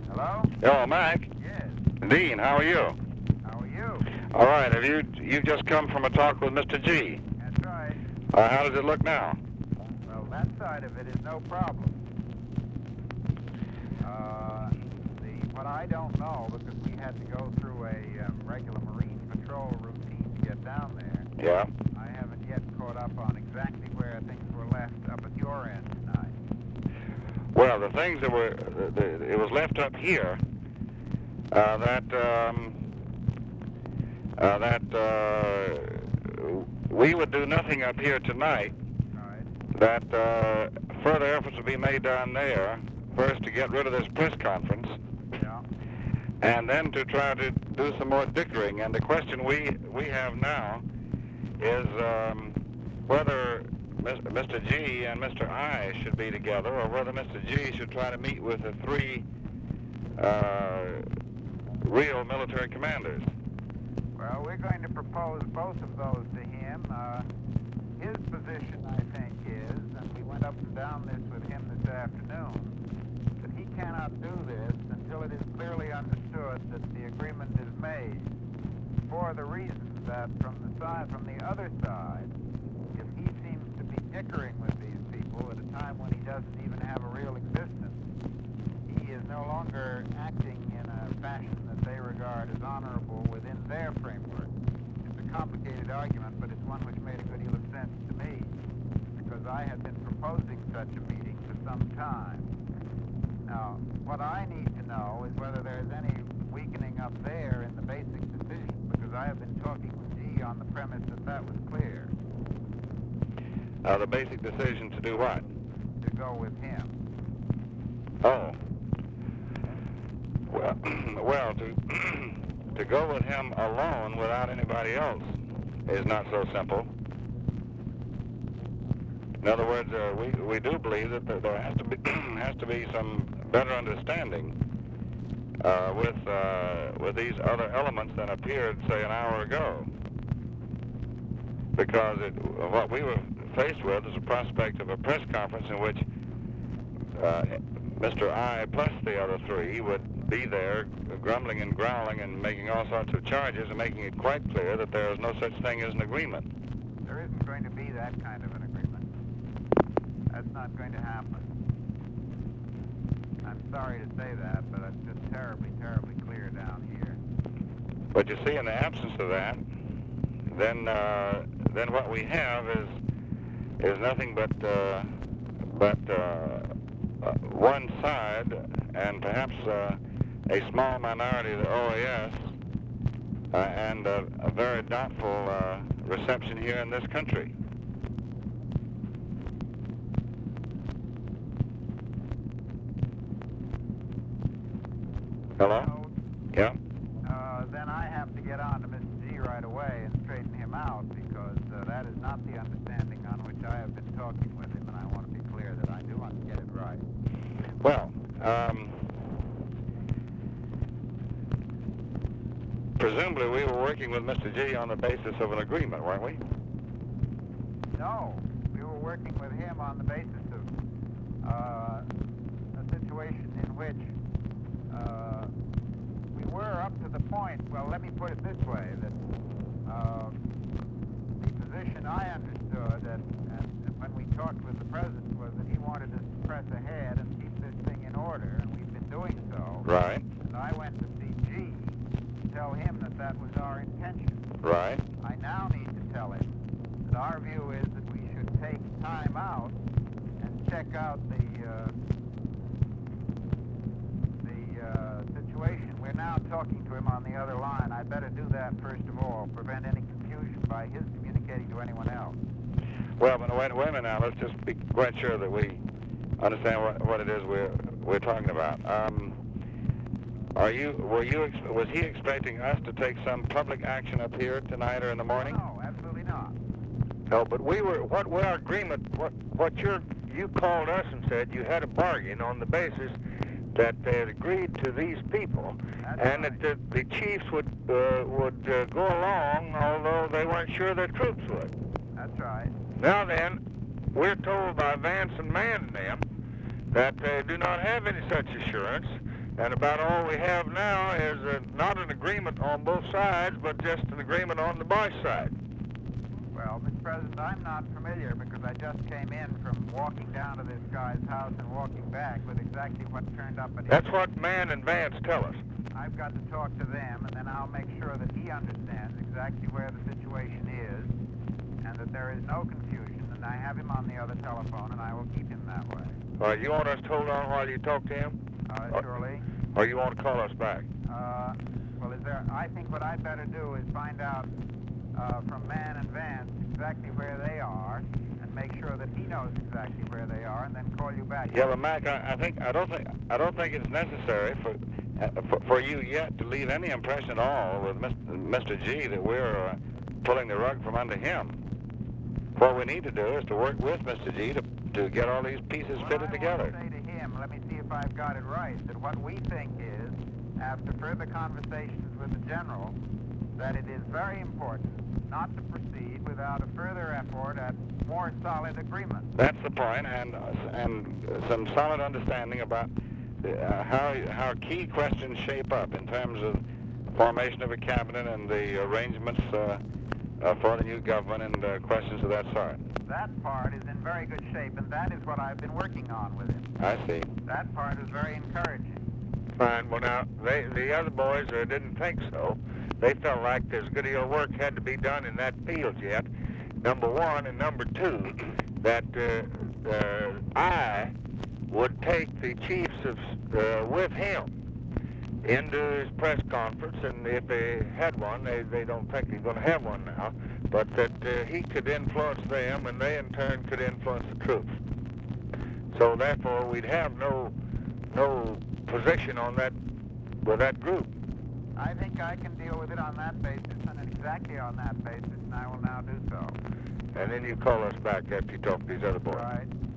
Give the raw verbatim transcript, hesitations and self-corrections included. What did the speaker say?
Hello? Hello, Mac. Yes. Dean, how are you? How are you? All right. Have you you've just come from a talk with Mister G? That's right. Uh, how does it look now? Well, that side of it is no problem. Uh, the what I don't know, because we had to go through a um, regular Marine patrol routine to get down there. Yeah. I haven't yet caught up on exactly where things were left up at your end tonight. Well, the things that were the, the, it was left up here. Uh, that um, uh, that uh, we would do nothing up here tonight. Right. That uh, further efforts would be made down there, first to get rid of this press conference, Yeah. and then to try to do some more dickering. And the question we we have now is um, whether Mister G and Mister I should be together, or whether Mister G should try to meet with the three uh, real military commanders. Well, we're going to propose both of those to him. Uh, his position, I think, is, and we went up and down this with him this afternoon, that he cannot do this until it is clearly understood that the agreement is made, for the reason that from the side, from the other side, if he seems to be dickering with these people at a time when he doesn't even have a real existence, he is no longer acting in a fashion that they regard as honorable within their framework. It's a complicated argument, but it's one which made a good deal of sense to me, because I had been proposing such a meeting for some time. Now, what I need to know is whether there's any weakening up there in the basic decision, because I have been talking with G on the premise that that was clear. Uh, the basic decision to do what? To go with him. Oh. Well, well, to to go with him alone without anybody else is not so simple. In other words, uh, we we do believe that there, there has to be has to be some better understanding uh, with uh, with these other elements than appeared, say, an hour ago. Because it, what we were faced with is a prospect of a press conference in which uh, Mister I plus the other three would be there grumbling and growling and making all sorts of charges and making it quite clear that there is no such thing as an agreement. There isn't going to be that kind of an agreement. That's not going to happen. I'm sorry to say that, but it's just terribly, terribly clear down here. But you see, in the absence of that, then uh, then what we have is is nothing but uh, but uh, uh, one side, and perhaps uh, a small minority of the O A S, uh, and uh, a very doubtful uh, reception here in this country. Hello? Yeah? Uh, then I have to get on to Mister G right away and straighten him out, because uh, that is not the understanding on which I have been talking with him, and I want to be clear that I do want to get it right. Well, um, presumably we were working with Mister G on the basis of an agreement, weren't we? No, we were working with him on the basis of uh, a situation in which uh, we were up to the point, well, let me put it this way, that uh, the position I understood, and, and when we talked with the President, was that he wanted us to press ahead and keep this thing in order, and we've been doing so. Right. And I went to see G to tell him that that was our intention. Right. I now need to tell him that our view is that we should take time out and check out the uh, the uh, situation. We're now talking to him on the other line. I'd better do that first of all, prevent any confusion by his communicating to anyone else. Well, but wait, wait a minute now. Let's just be quite sure that we understand what, what it is we're we're talking about. Um, are you were you ex was he expecting us to take some public action up here tonight or in the morning? No, absolutely not. No, but we were, what, what our agreement, what, what you're, you called us and said you had a bargain on the basis that they had agreed to these people, That's and right. that the, the chiefs would, uh, would uh, go along, although they weren't sure their troops would. That's right. Now then, we're told by Vance and Mann and them that they do not have any such assurance, And about all we have now is uh, not an agreement on both sides, but just an agreement on the Boyce side. Well, Mister President, I'm not familiar because I just came in from walking down to this guy's house and walking back with exactly what turned up at his... That's what Mann and Vance tell us. I've got to talk to them, and then I'll make sure that he understands exactly where the situation is and that there is no confusion, and I have him on the other telephone, and I will keep him that way. All right, you want us to hold on while you talk to him? Uh, surely. Or you want to call us back? Uh, well, is there... I think what I'd better do is find out uh, from Mann and Vance exactly where they are and make sure that he knows exactly where they are, and then call you back. Yeah, but Mac, I, I think I don't think I don't think it's necessary for, uh, for for you yet to leave any impression at all with Mister G that we're uh, pulling the rug from under him. What we need to do is to work with Mister G to to get all these pieces Well, fitted I together. want to say to him, let me see if I've got it right, that what we think is, after further conversations with the general, that it is very important not to proceed without a further effort at more solid agreement. That's the point, and uh, and some solid understanding about uh, how how key questions shape up in terms of formation of a cabinet and the arrangements uh, uh, for the new government and uh, questions of that sort. That part is in very good shape, and that is what I've been working on with him. I see. That part is very encouraging. Fine. Well, now, they, the other boys uh, didn't think so. They felt like there's good deal of work had to be done in that field yet, number one. And number two, that uh, uh, I would take the chiefs of, uh, with him into his press conference, and if they had one, they, they don't think he's going to have one now, but that uh, he could influence them, and they in turn could influence the troops. So therefore, we'd have no no position on that with that group. I think I can deal with it on that basis, and exactly on that basis, and I will now do so. And then you call us back after you talk to these other boys. Right.